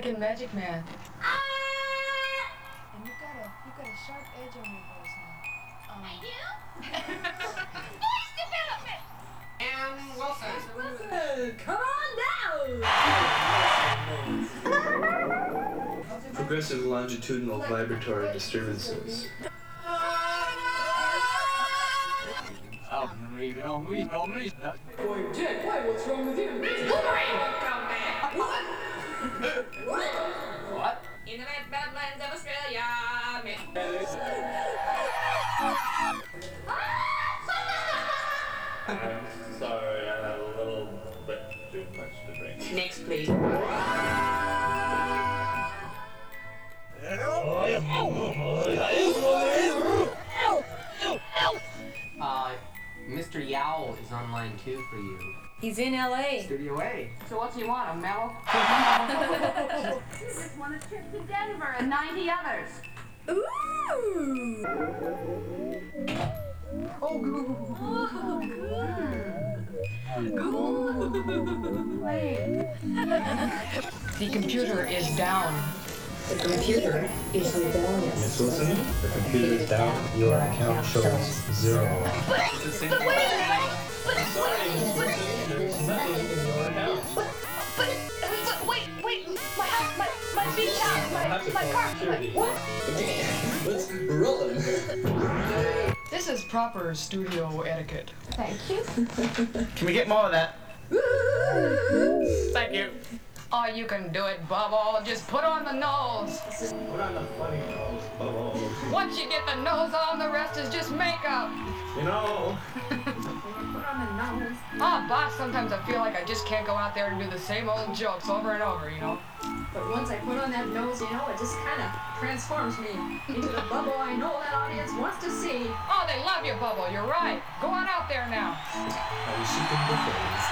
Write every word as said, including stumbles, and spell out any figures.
like in Magic Man. And you've got a you've got a sharp edge on your voice now. Um, I do? Voice development! And Wilson. Wilson, come on down! Progressive longitudinal vibratory disturbances. Boy, Jack, why, what's wrong with you? Boomerang! What? What? In the red badlands of Australia. I'm sorry, I had a little bit too much to drink. Next, please. Uh, Mister Yowl is on line two for you. he's in L A. Studio A. So what do you want, a mellow? Just won a trip to Denver and ninety others. Ooh. Oh, The computer is down. The computer is rebellious. Miss Wilson, the computer is down. Your account shows zero. It's the same thing. Sorry, Miss Wilson, there's nothing in your account. But, but, but, wait, wait, my house, my, my beach house, my, my car, my, what? Let's roll it. This is proper studio etiquette. Thank you. Can we get more of that? Thank you. Oh, you can do it, Bubble. Just put on the nose. Put on the funny nose, Bubble. Once you get the nose on, the rest is just makeup. You know, Put on the nose. Oh, boss, sometimes I feel like I just can't go out there and do the same old jokes over and over, you know? But once I put on that nose, you know, it just kind of transforms me into the Bubble I know that audience wants to see. Oh, they love you, Bubble. You're right. Go on out there now. I was shooting the phrase.